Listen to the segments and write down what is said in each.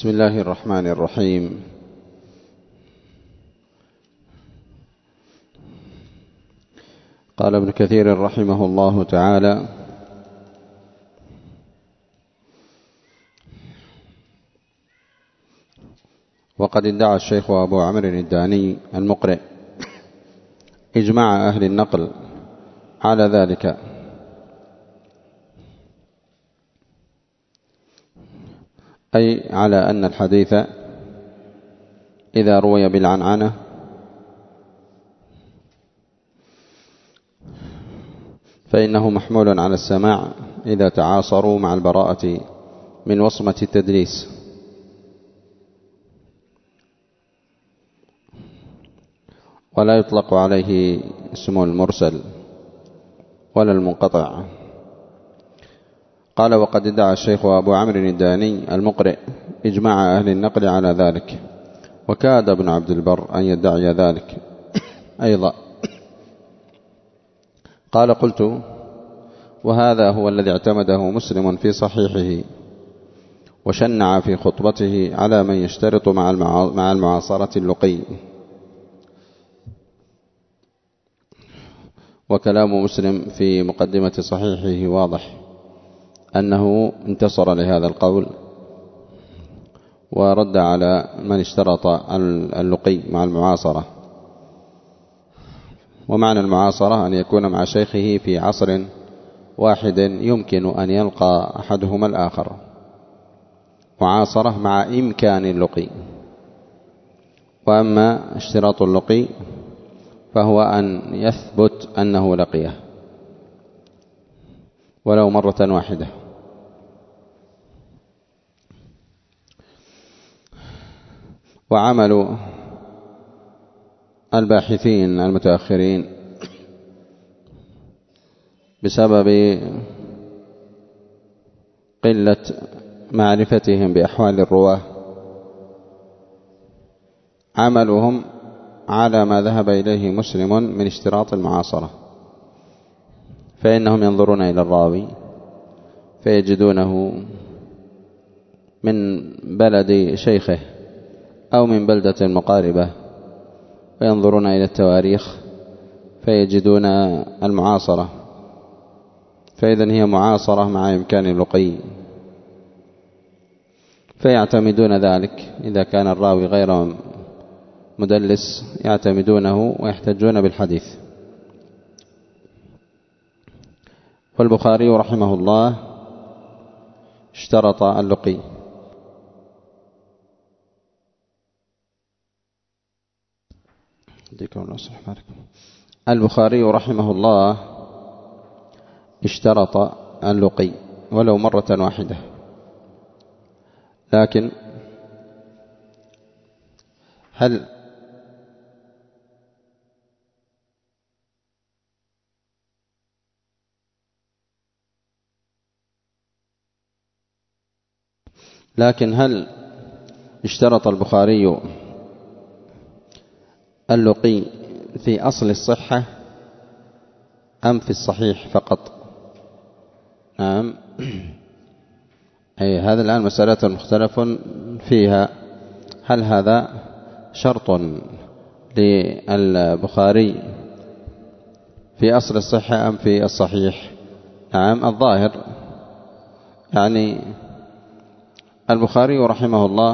بسم الله الرحمن الرحيم. قال ابن كثير رحمه الله تعالى: وقد ادعى الشيخ أبو عمرو الداني المقرئ إجماع أهل النقل على ذلك، أي على أن الحديث إذا روي بالعنعنة فإنه محمول على السماع إذا تعاصروا مع البراءة من وصمة التدليس، ولا يطلق عليه اسم المرسل ولا المنقطع. قال: وقد ادعى الشيخ أبو عمرو الداني المقرئ إجماع أهل النقل على ذلك، وكاد ابن عبد البر أن يدعي ذلك أيضا. قال: قلت: وهذا هو الذي اعتمده مسلم في صحيحه، وشنع في خطبته على من يشترط مع المعاصرة اللقي. وكلام مسلم في مقدمة صحيحه واضح أنه انتصر لهذا القول ورد على من اشترط اللقي مع المعاصرة. ومعنى المعاصرة أن يكون مع شيخه في عصر واحد يمكن أن يلقى أحدهما الآخر، معاصرة مع إمكان اللقي. وأما اشتراط اللقي فهو أن يثبت أنه لقيه ولو مرة واحدة. وعمل الباحثين المتأخرين بسبب قلة معرفتهم بأحوال الرواة عملهم على ما ذهب إليه مسلم من اشتراط المعاصرة، فإنهم ينظرون إلى الراوي فيجدونه من بلد شيخه أو من بلدة مقاربة، وينظرون إلى التواريخ فيجدون المعاصرة، فإذن هي معاصرة مع إمكان اللقي، فيعتمدون ذلك. إذا كان الراوي غير مدلس يعتمدونه ويحتجون بالحديث. والبخاري رحمه الله اشترط اللقي. البخاري رحمه الله اشترط اللقي ولو مرة واحدة، لكن هل اشترط البخاري اللقي في أصل الصحة أم في الصحيح فقط؟ نعم، أي هذا الآن مسألة مختلف فيها. هل هذا شرط للبخاري في أصل الصحة أم في الصحيح؟ نعم، الظاهر يعني البخاري رحمه الله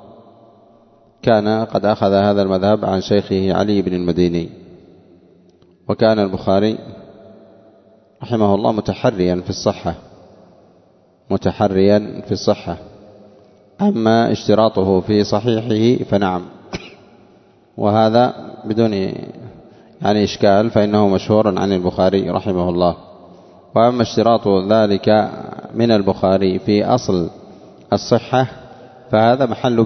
كان قد أخذ هذا المذهب عن شيخه علي بن المديني، وكان البخاري رحمه الله متحريا في الصحة. أما اشتراطه في صحيحه فنعم، وهذا بدون يعني إشكال، فإنه مشهور عن البخاري رحمه الله. وأما اشتراط ذلك من البخاري في أصل الصحة فهذا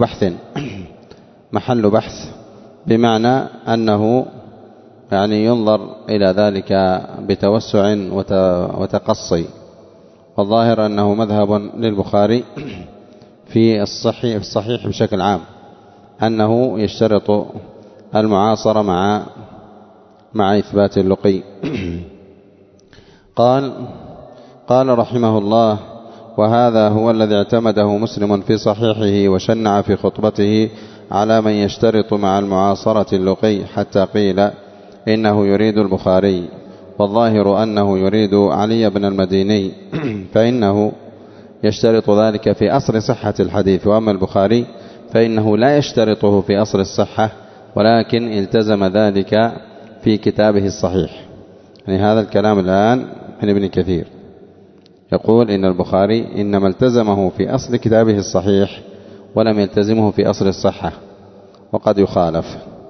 محل بحث، بمعنى أنه يعني ينظر إلى ذلك بتوسع وتقصي. والظاهر أنه مذهب للبخاري في الصحيح بشكل عام، أنه يشترط المعاصرة مع إثبات اللقي. قال رحمه الله: وهذا هو الذي اعتمده مسلم في صحيحه وشنع في خطبته على من يشترط مع المعاصرة اللقي، حتى قيل إنه يريد البخاري، والظاهر أنه يريد علي بن المديني فإنه يشترط ذلك في أصل صحة الحديث، وأما البخاري فإنه لا يشترطه في أصل الصحة، ولكن التزم ذلك في كتابه الصحيح. يعني هذا الكلام الآن من ابن كثير، يقول إن البخاري إنما التزمه في أصل كتابه الصحيح ولم يلتزمه في أصل الصحة، وقد يخالف.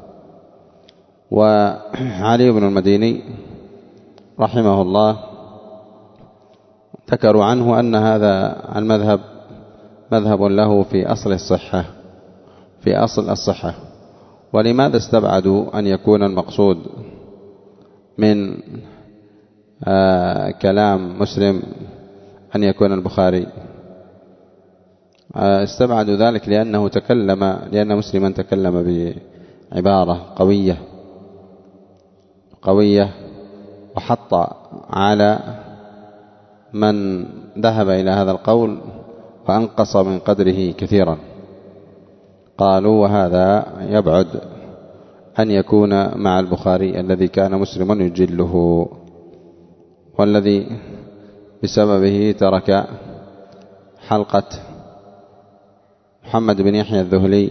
وعلي بن المديني رحمه الله ذكروا عنه أن هذا المذهب مذهب له في أصل الصحة، في أصل الصحة. ولماذا استبعدوا أن يكون المقصود من كلام مسلم أن يكون البخاري؟ استبعدوا ذلك لأن مسلما تكلم بعبارة قوية وحط على من ذهب إلى هذا القول وأنقص من قدره كثيرا. قالوا وهذا يبعد أن يكون مع البخاري الذي كان مسلما يجله، والذي بسببه ترك حلقة محمد بن يحيى الذهلي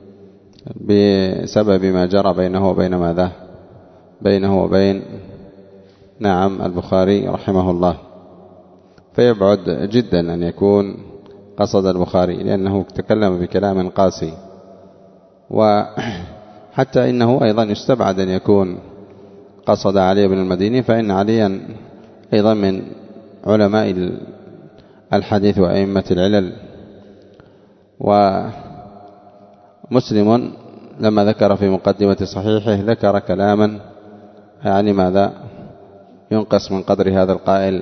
بسبب ما جرى بينه وبين ماذا؟ بينه وبين البخاري رحمه الله. فيبعد جدا أن يكون قصد البخاري، لأنه تكلم بكلام قاسي. وحتى إنه أيضا يستبعد أن يكون قصد علي بن المديني، فإن عليا أيضا من علماء الحديث وأئمة العلل. ومسلم لما ذكر في مقدمة صحيحه ذكر كلاما يعني ماذا ينقص من قدر هذا القائل،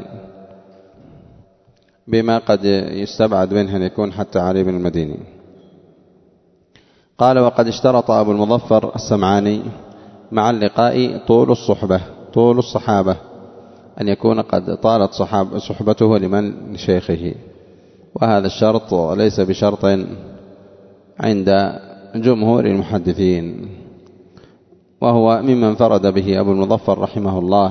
بما قد يستبعد منه أن يكون حتى علي بن المديني. قال وقد اشترط أبو المظفر السمعاني مع اللقاء طول الصحابة، أن يكون قد طالت صحبته لمن شيخه، وهذا الشرط ليس بشرط عند جمهور المحدثين، وهو ممن فرد به أبو المظفر رحمه الله.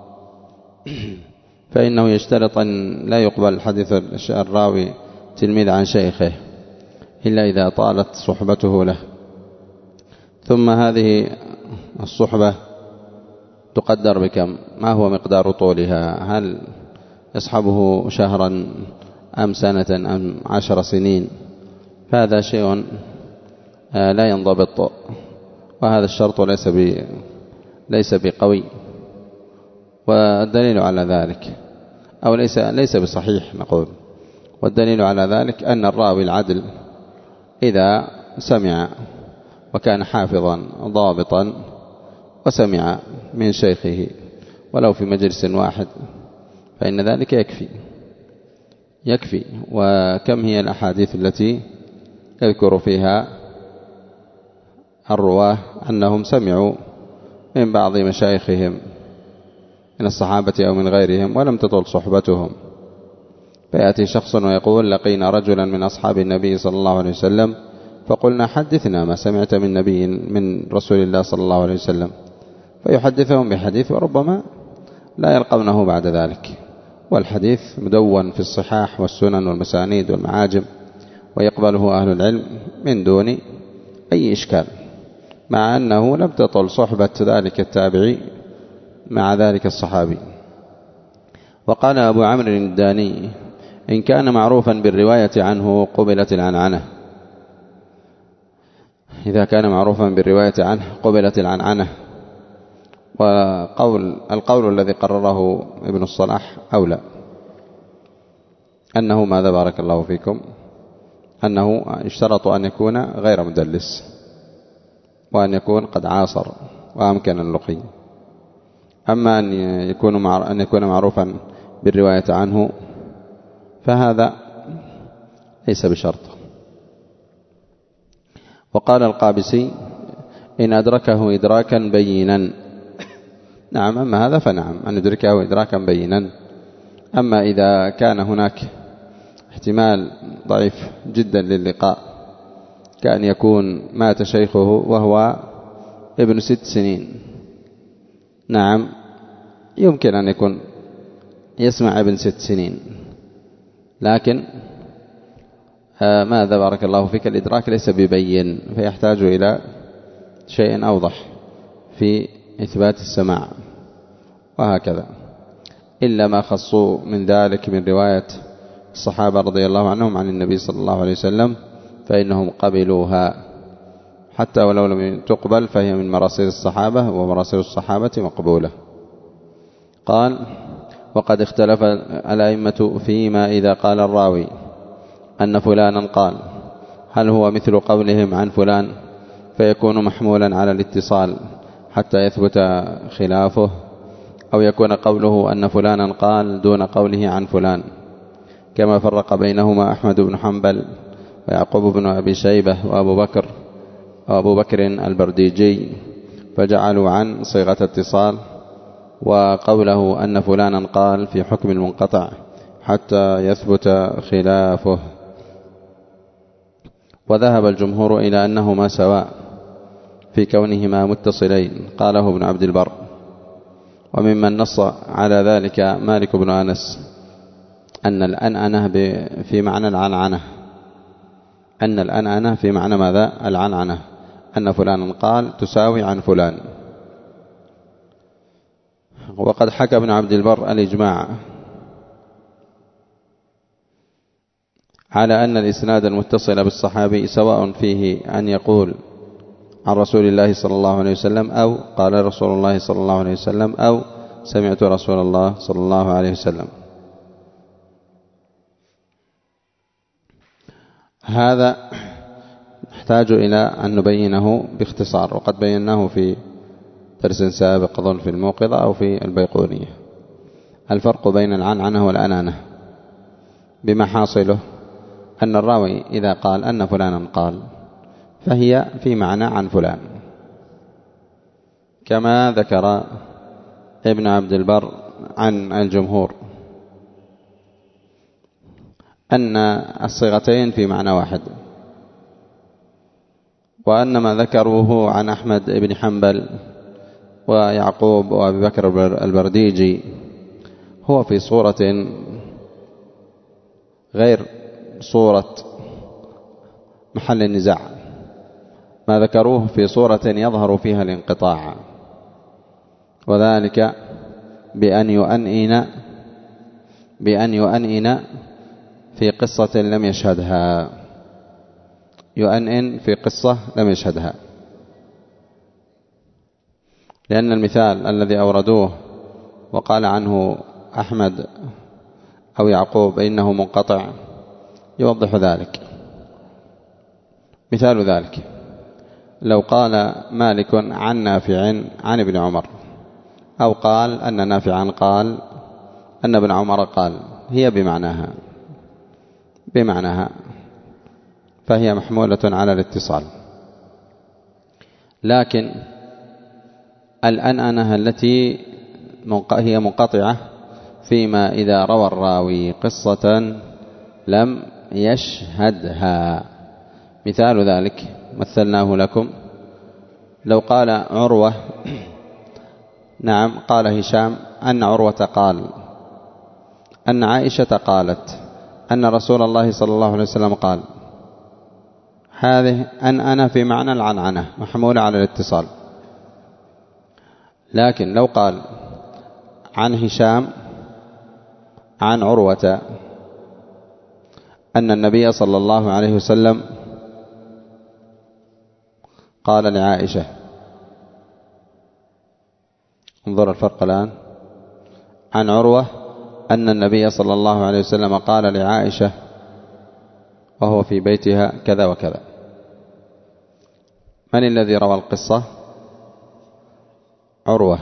فإنه يشترط أن لا يقبل حديث الراوي تلميذ عن شيخه إلا إذا طالت صحبته له. ثم هذه الصحبة تقدر بكم؟ ما هو مقدار طولها؟ هل يصحبه شهرا أم سنة أم 10 سنين؟ فهذا شيء لا ينضبط، وهذا الشرط ليس بقوي. والدليل على ذلك أو ليس بصحيح نقول. والدليل على ذلك أن الراوي العدل إذا سمع وكان حافظا ضابطا وسمع من شيخه ولو في مجلس واحد فإن ذلك يكفي. وكم هي الأحاديث التي يذكر فيها الرواه أنهم سمعوا من بعض مشايخهم من الصحابة أو من غيرهم ولم تطل صحبتهم، فيأتي شخص ويقول لقينا رجلا من أصحاب النبي صلى الله عليه وسلم فقلنا حدثنا ما سمعت من رسول الله صلى الله عليه وسلم، فيحدثهم بحديث وربما لا يلقونه بعد ذلك، والحديث مدون في الصحاح والسنن والمسانيد والمعاجم، ويقبله أهل العلم من دون أي إشكال، مع أنه لم تطل صحبة ذلك التابعي مع ذلك الصحابي. وقال أبو عمرو الداني إن كان معروفا بالرواية عنه قبلت العنعنة. إذا كان معروفا بالرواية عنه قبلت العنعنة. والقول الذي قرره ابن الصلاح أولى، أنه ماذا بارك الله فيكم، أنه يشترط أن يكون غير مدلس، وأن يكون قد عاصر وأمكن اللقي. أما أن يكون معروفا بالرواية عنه فهذا ليس بشرط. وقال القابسي إن أدركه إدراكا بينا. نعم، أما هذا فنعم أن يدركه إدراكا بينا. أما إذا كان هناك احتمال ضعيف جدا للقاء، كأن يكون مات شيخه وهو ابن 6 سنين. نعم، يمكن أن يكون يسمع ابن 6 سنين، لكن ماذا بارك الله فيك الإدراك ليس ببين، فيحتاج إلى شيء أوضح في إثبات السماع، وهكذا. إلا ما خصوا من ذلك من رواية الصحابة رضي الله عنهم عن النبي صلى الله عليه وسلم فإنهم قبلوها، حتى ولو لم تقبل فهي من مراسيل الصحابة، ومراسيل الصحابة مقبولة. قال: وقد اختلف الأئمة فيما إذا قال الراوي أن فلانا قال، هل هو مثل قولهم عن فلان فيكون محمولا على الاتصال حتى يثبت خلافه، أو يكون قوله أن فلانا قال دون قوله عن فلان، كما فرق بينهما أحمد بن حنبل ويعقوب بن أبي شيبة وأبو بكر البرديجي، فجعلوا عن صيغة اتصال، وقوله أن فلانا قال في حكم المنقطع حتى يثبت خلافه. وذهب الجمهور إلى أنهما سواء في كونهما متصلين، قاله ابن عبد البر. وممن نص على ذلك مالك بن أنس أن الأنعنة في معنى العنعنة، أن الأنعنة في معنى ماذا؟ العنعنة، أن فلانا قال تساوي عن فلان. وقد حكى ابن عبد البر الإجماع على أن الإسناد المتصل بالصحابي سواء فيه أن يقول عن رسول الله صلى الله عليه وسلم، أو قال رسول الله صلى الله عليه وسلم، أو سمعت رسول الله صلى الله عليه وسلم. هذا نحتاج إلى أن نبينه باختصار، وقد بيناه في درس سابق أظن في الموقظة أو في البيقونية. الفرق بين العنعنة والأنانة بما حاصله أن الراوي إذا قال أن فلانا قال فهي في معنى عن فلان، كما ذكر ابن عبد البر عن الجمهور أن الصيغتين في معنى واحد، وأن ما ذكروه عن أحمد بن حنبل ويعقوب وأبي بكر البرديجي هو في صورة غير صورة محل النزاع، ما ذكروه في صورة يظهر فيها الانقطاع، وذلك بأن يؤنئن في قصة لم يشهدها، يؤنئن في قصة لم يشهدها. لأن المثال الذي أوردوه وقال عنه أحمد أو يعقوب إنه منقطع يوضح ذلك. مثال ذلك لو قال مالك عن نافع عن ابن عمر، أو قال أن نافعا قال أن ابن عمر قال، هي بمعناها فهي محمولة على الاتصال. لكن الأنأنة التي هي منقطعة فيما إذا روى الراوي قصة لم يشهدها. مثال ذلك مثلناه لكم، لو قال عروة نعم قال هشام أن عروة قال أن عائشة قالت أن رسول الله صلى الله عليه وسلم قال، هذه أنا في معنى العنعنة محمولة على الاتصال. لكن لو قال عن هشام عن عروة أن النبي صلى الله عليه وسلم قال لعائشة، انظر الفرق الآن، عن عروة أن النبي صلى الله عليه وسلم قال لعائشة وهو في بيتها كذا وكذا. من الذي روى القصة؟ عروة.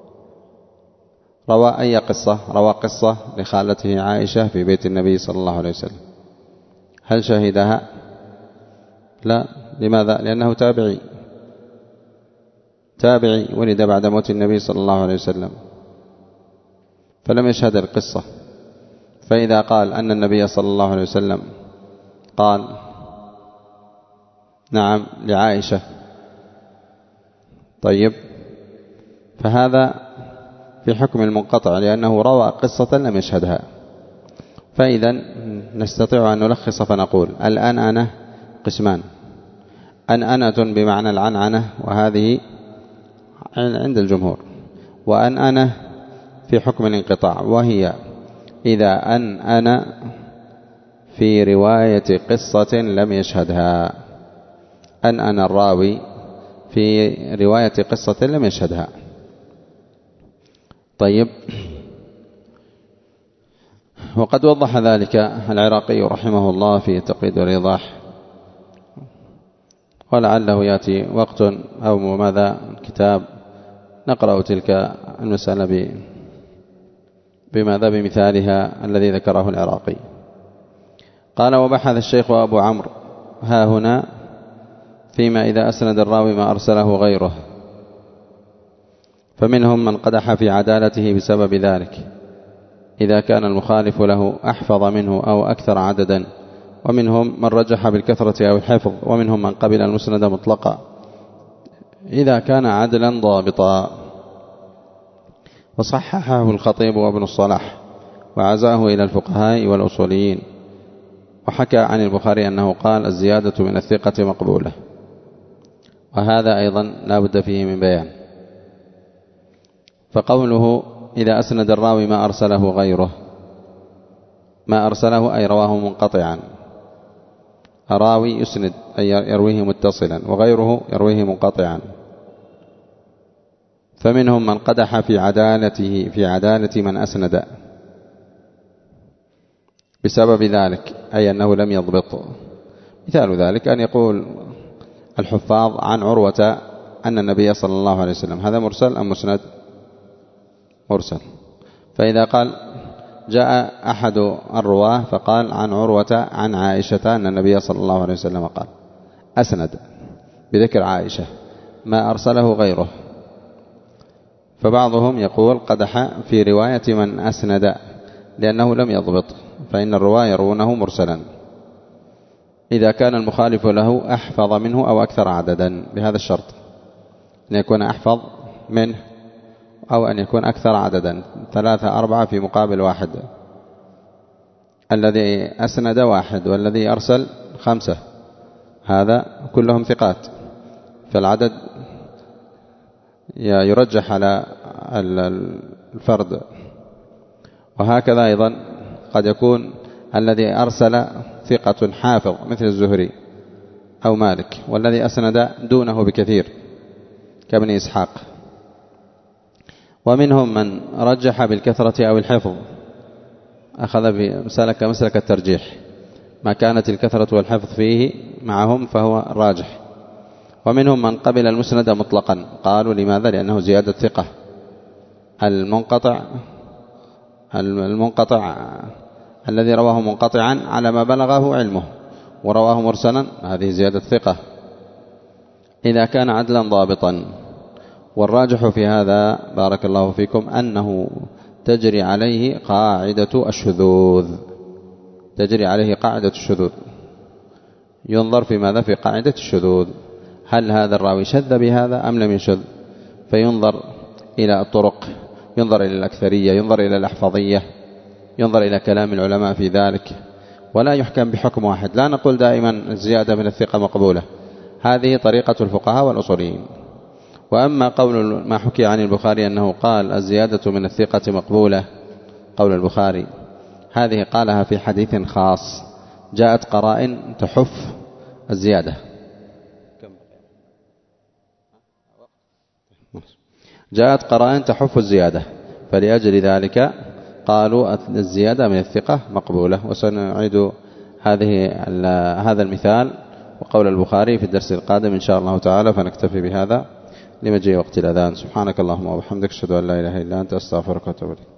روى أي قصة؟ روى قصة لخالته عائشة في بيت النبي صلى الله عليه وسلم. هل شهدها؟ لا. لماذا؟ لأنه تابعي ولد بعد موت النبي صلى الله عليه وسلم، فلم يشهد القصة. فإذا قال أن النبي صلى الله عليه وسلم قال نعم لعائشة، طيب، فهذا في حكم المنقطع لأنه روى قصة لم يشهدها. فإذا نستطيع أن نلخص فنقول الأنأنة قسمان: أنأنة بمعنى العنعنة وهذه عند الجمهور، وأنأنة في حكم الانقطاع وهي إذا أنأن في رواية قصة لم يشهدها، أنأن الراوي في رواية قصة لم يشهدها. طيب، وقد وضح ذلك العراقي رحمه الله في تقييد والإيضاح، ولعله يأتي وقت أو ماذا كتاب نقرأ تلك المسألة بمثالها الذي ذكره العراقي. قال: وبحث الشيخ أبو عمرو ها هنا فيما إذا أسند الراوي ما أرسله غيره، فمنهم من قدح في عدالته بسبب ذلك إذا كان المخالف له أحفظ منه أو أكثر عددا، ومنهم من رجح بالكثرة أو الحفظ، ومنهم من قبل المسند مطلقا إذا كان عدلا ضابطا. وصححه الخطيب وابن الصلاح وعزاه إلى الفقهاء والأصوليين. وحكى عن البخاري أنه قال: الزيادة من الثقة مقبولة، وهذا أيضا لا بد فيه من بيان. فقوله إذا أسند الراوي ما أرسله غيره، ما أرسله أي رواه منقطعا، الراوي يسند أي يرويه متصلا، وغيره يرويه منقطعا. فمنهم من قدح في عدالة من أسند بسبب ذلك، أي أنه لم يضبط. مثال ذلك أن يقول الحفاظ عن عروة أن النبي صلى الله عليه وسلم، هذا مرسل أم مسند؟ مرسل. فإذا قال جاء أحد الرواه فقال عن عروة عن عائشة أن النبي صلى الله عليه وسلم قال، أسند بذكر عائشة ما أرسله غيره، فبعضهم يقول قدح في رواية من أسند لأنه لم يضبط، فإن الرواه يروونه مرسلا إذا كان المخالف له أحفظ منه أو أكثر عددا، بهذا الشرط أن يكون أحفظ منه أو أن يكون أكثر عددا، 3 4 في مقابل 1. الذي أسند 1 والذي أرسل 5، هذا كلهم ثقات، فالعدد يرجح على الفرد. وهكذا أيضا قد يكون الذي أرسل ثقة حافظ مثل الزهري أو مالك، والذي أسند دونه بكثير كابن إسحاق. ومنهم من رجح بالكثرة أو الحفظ، أخذ مسلك الترجيح، ما كانت الكثرة والحفظ فيه معهم فهو الراجح. ومنهم من قبل المسند مطلقا، قالوا لماذا؟ لأنه زيادة ثقة. المنقطع الذي رواه منقطعا على ما بلغه علمه ورواه مرسلا، هذه زيادة ثقة إذا كان عدلا ضابطا. والراجح في هذا بارك الله فيكم أنه تجري عليه قاعدة الشذوذ، تجري عليه قاعدة الشذوذ. ينظر في ماذا؟ في قاعدة الشذوذ، هل هذا الراوي شذ بهذا أم لم يشذ؟ فينظر إلى الطرق، ينظر إلى الأكثرية، ينظر إلى الأحفظية، ينظر إلى كلام العلماء في ذلك، ولا يحكم بحكم واحد. لا نقول دائما الزيادة من الثقة مقبولة، هذه طريقة الفقهاء والأصوليين. وأما قول ما حكي عن البخاري أنه قال الزيادة من الثقة مقبولة، قول البخاري هذه قالها في حديث خاص، جاءت قرائن تحف الزيادة، جاءت قرائن تحف الزيادة، فلأجل ذلك قالوا الزيادة من الثقة مقبولة. وسنعيد هذا المثال وقول البخاري في الدرس القادم إن شاء الله تعالى، فنكتفي بهذا لمجيء وقت الأذان. سبحانك اللهم وبحمدك، أشهد أن لا إله إلا أنت، أستغفرك وأتوب إليك.